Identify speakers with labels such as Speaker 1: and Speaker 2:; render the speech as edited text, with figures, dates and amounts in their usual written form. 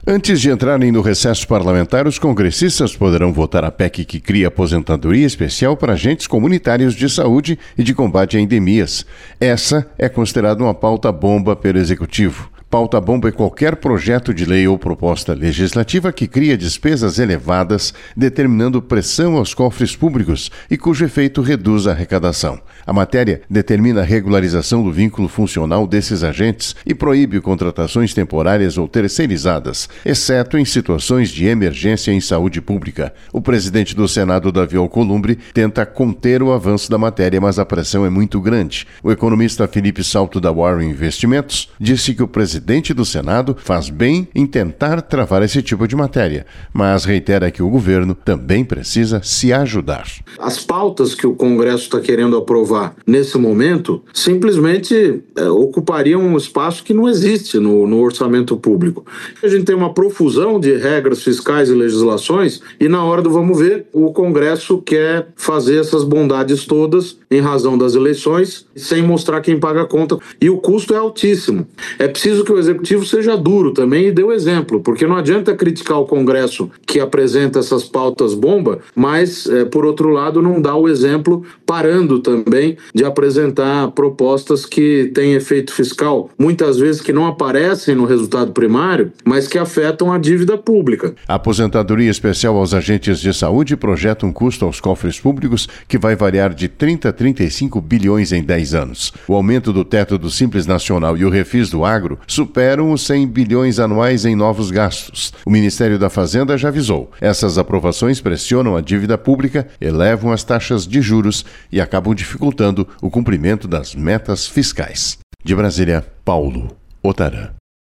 Speaker 1: Antes de entrarem no recesso parlamentar, os congressistas poderão votar a PEC que cria aposentadoria especial para agentes comunitários de saúde e de combate a endemias. Essa é considerada uma pauta-bomba pelo Executivo. Pauta-bomba é qualquer projeto de lei ou proposta legislativa que cria despesas elevadas, determinando pressão aos cofres públicos e cujo efeito reduz a arrecadação. A matéria determina a regularização do vínculo funcional desses agentes e proíbe contratações temporárias ou terceirizadas, exceto em situações de emergência em saúde pública. O presidente do Senado, Davi Alcolumbre, tenta conter o avanço da matéria, mas a pressão é muito grande. O economista Felipe Salto, da Warren Investimentos, disse que o presidente do Senado faz bem em tentar travar esse tipo de matéria, mas reitera que o governo também precisa se ajudar.
Speaker 2: As pautas que o Congresso está querendo aprovar nesse momento simplesmente ocupariam um espaço que não existe no orçamento público. A gente tem uma profusão de regras fiscais e legislações e na hora do vamos ver, o Congresso quer fazer essas bondades todas em razão das eleições sem mostrar quem paga a conta. E o custo é altíssimo. É preciso que o Executivo seja duro também e dê o exemplo, porque não adianta criticar o Congresso que apresenta essas pautas bomba, mas, por outro lado, não dá o exemplo parando também de apresentar propostas que têm efeito fiscal, muitas vezes que não aparecem no resultado primário, mas que afetam a dívida pública.
Speaker 1: A aposentadoria especial aos agentes de saúde projeta um custo aos cofres públicos que vai variar de 30 a 35 bilhões em 10 anos. O aumento do teto do Simples Nacional e o refis do agro superam os 100 bilhões anuais em novos gastos. O Ministério da Fazenda já avisou. Essas aprovações pressionam a dívida pública, elevam as taxas de juros e acabam dificultando o cumprimento das metas fiscais. De Brasília, Paulo Otarã.